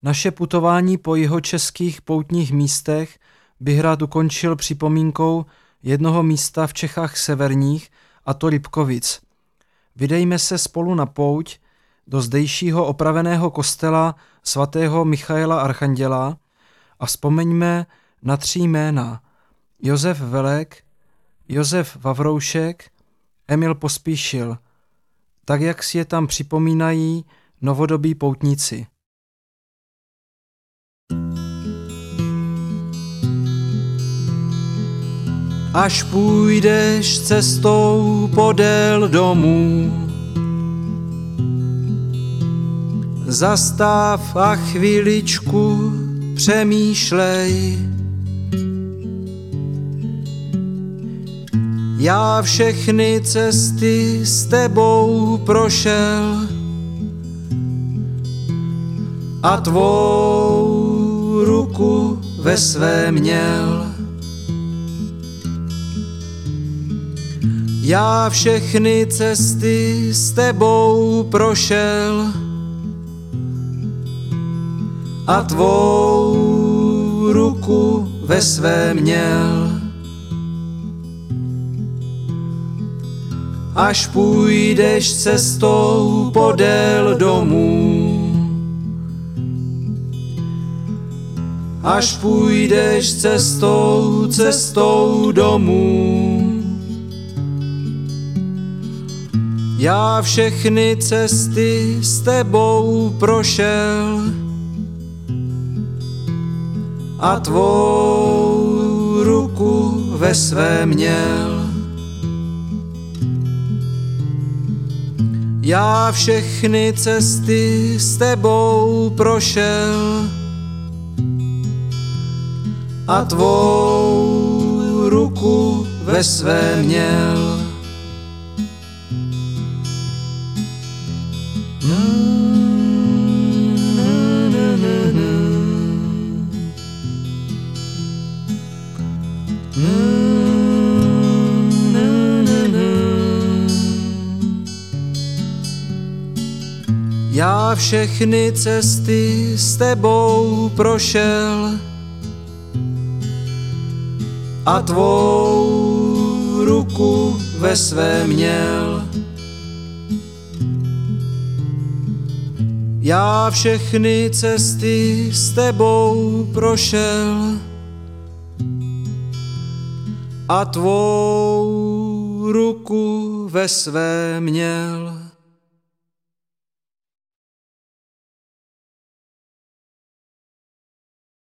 Naše putování po jihočeských poutních místech bych rád ukončil připomínkou jednoho místa v Čechách severních, a to Lipkovic. Vydejme se spolu na pouť do zdejšího opraveného kostela svatého Michaela Archanděla a vzpomeňme na 3 jména: Josef Velek, Josef Vavroušek, Emil Pospíšil, tak jak si je tam připomínají novodobí poutníci. Až půjdeš cestou podél domů, zastav a chviličku přemýšlej. Já všechny cesty s tebou prošel a tvou ruku ve své měl. Já všechny cesty s tebou prošel a tvou ruku ve své měl. Až půjdeš cestou podél domů, až půjdeš cestou domů, já všechny cesty s tebou prošel a tvou ruku ve své měl. Já všechny cesty s tebou prošel a tvou ruku ve své měl. Já všechny cesty s tebou prošel a tvou ruku ve své měl. Já všechny cesty s tebou prošel a tvou ruku ve své měl.